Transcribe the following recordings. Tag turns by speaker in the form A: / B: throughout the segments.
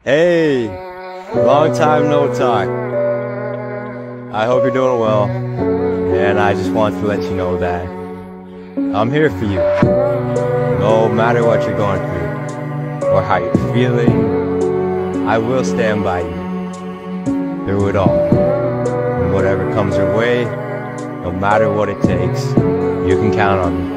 A: Hey, long time no talk. I hope you're doing well, and I just want to let you know that I'm here for you. No matter what you're going through or how you're feeling, I will stand by you through it all. And whatever comes your way, no matter what it takes, you can count on me.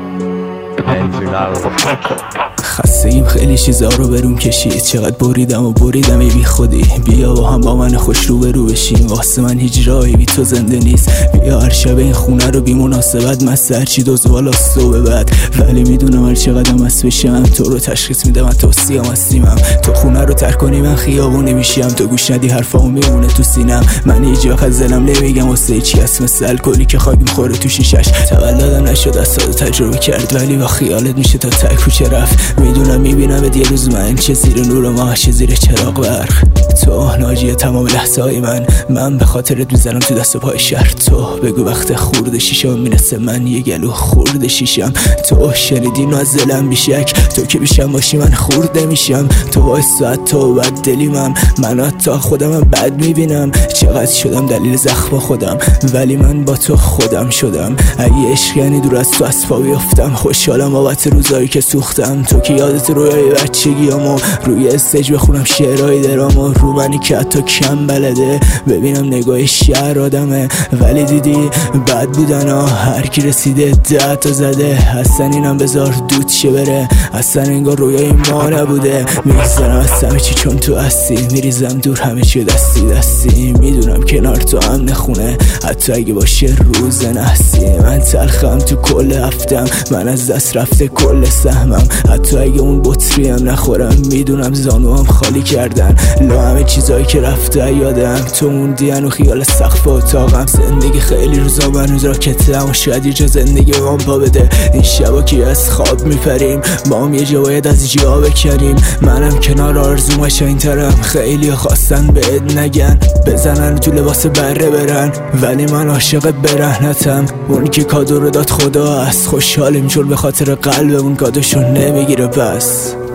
A: And you're not alone.
B: خستگیم خیلی چیزا رو برون کشید، چقدر بریدم ای بی خودی. بیا با هم با من خوش رو به رو بشیم، واسه من هیچ راهی بی تو زنده نیست. بیا هر شب این خونه رو بی مناسبت مست هرچی دوز بالا صبح بعد، ولی میدونم هر چقدر مست بشم تو رو تشخیص میدم. من تو سیامستیمم، تو خونه رو ترک کنی من خیابون نمیشم، تو گوش ندی حرفامو میمونه تو سینم. من هیچ وقت از دلم نمیگم واسه هیچ کس، مثل الکلی که خاک میخوره تو شیشش. تولدم نشد از ساده تجربه کرد، ولی با خیالت میشه تا تک کوچه رفت. میدونم میبینم یه روز من، چه زیر نور ماه چه زیر چراغ برق. تو ناجی تمام لحظه های من به خاطرت میزنم تو دست و پای شهر. تو بگو وقت خورد شیشم میرسه من یه گلو خورد شیشم. تو شنیدی اینو از دلم بیشک، تو که بیشم باشی من خورد میشم. تو باعث ساعت تو بد دلیمم، من حتی خودمم بد میبینم. چقدر شدم دلیل زخم خودم، ولی من با تو خودم شدم. اگه عشق یعنی دور از تو از پا بیفتم، خوشحالم بابت روزایی که سوختم. تو که یادت رویای بچگیامو روی استیج بخونم شعرهای درامو، رو منی که حتی کم بلده ببینم نگاه شهر آدمه. ولی دیدی بد بودن ها، هر کی رسیده 10 تا زده. اصلا اینم بذار دود شه بره، اصلا انگار رویای ما نبوده. میگذرم از همه چی چون تو هستی، میریزم دور همه چی دستی. میدونم کنار تو امن خونه، حتی اگه باشه روز نحسی. من تلخم تو کل هفتم، من از دست رفته کل سهمم. حتی اگه اون بطری هم نخورم، میدونم زانوام خالی کردن. لا همه چیزایی که رفته یادم، تو موندی و خیال سقف اتاقم. زندگی خیلی روزا من راکتم و شاید یه جا زندگی به من پا بده. این شبا که از خواب میپریم، با هم یه جا باید از جا بکنیم. منم کنار آرزوم قشنگ‌ترم، خیلی خواستن بهت نگن، بزنن تو لباس بره برن، ولی من عاشق برهنتم. اونی که کادو رو داد خدا است، خوشحالیم چون به خاطر قلب اون کادوشو نمیگیره. بس